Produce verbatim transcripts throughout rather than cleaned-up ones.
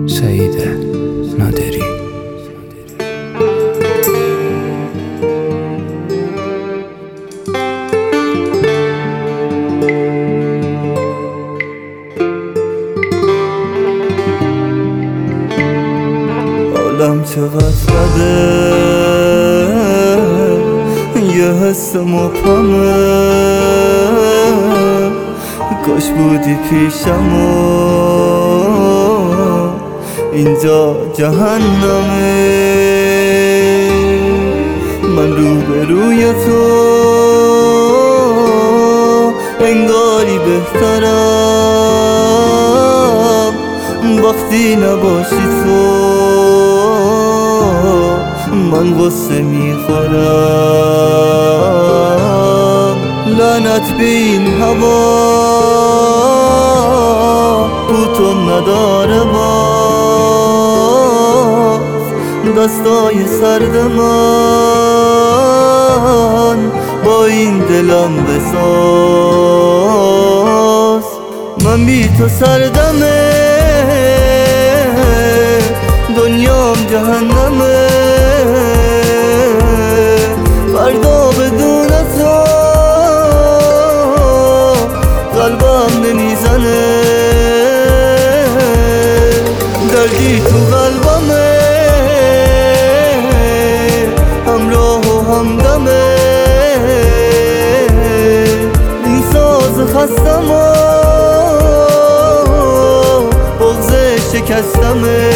سعید نادری. عالم چقدر بده، یه حس مبهمه، کاش بودی پیشم و اینجا جهنمه. من روبروی تو انگاری بهترم، وقتی نباشی تو من غصه میخورم. لعنت به این هوا تو نداره، باز دستای سرد من با این دلم بساز. من بی تو سردمه، دنیام جهنمه، فردا بدون تو قلبم نمیزنه. دردی تو قلبمه، همراه و همدمه، این ساز خستم و بغض شکستمه.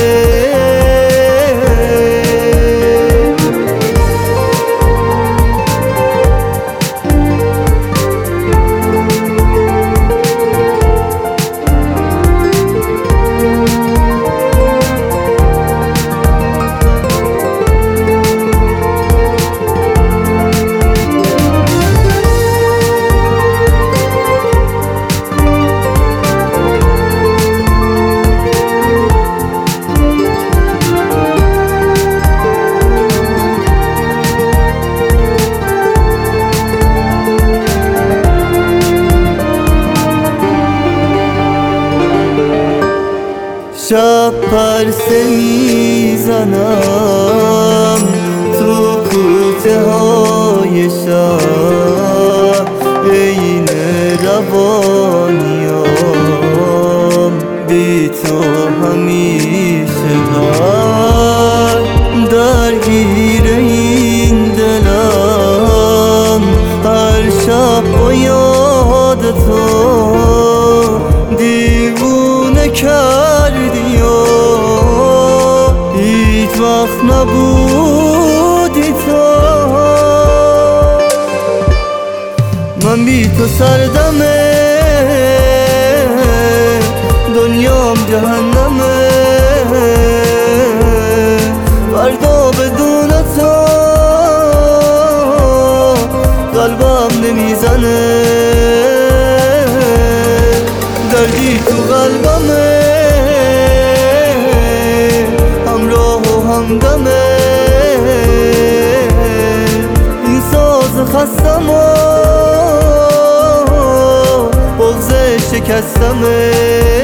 شب پرسه میزنم تو کوچه های شب، عین روانیام بی تو همیشه در درگیر این دلم. هر شب با یاد تو دیوونه کردی و هیچ وقت نبودی تو. من بی تو سردمه، دنیام جهنمه، فردا بدون تو قلبم نمیزنه. دردی تو قلبمه، همراه و همدمه، این ساز خستم و بغض شکستمه.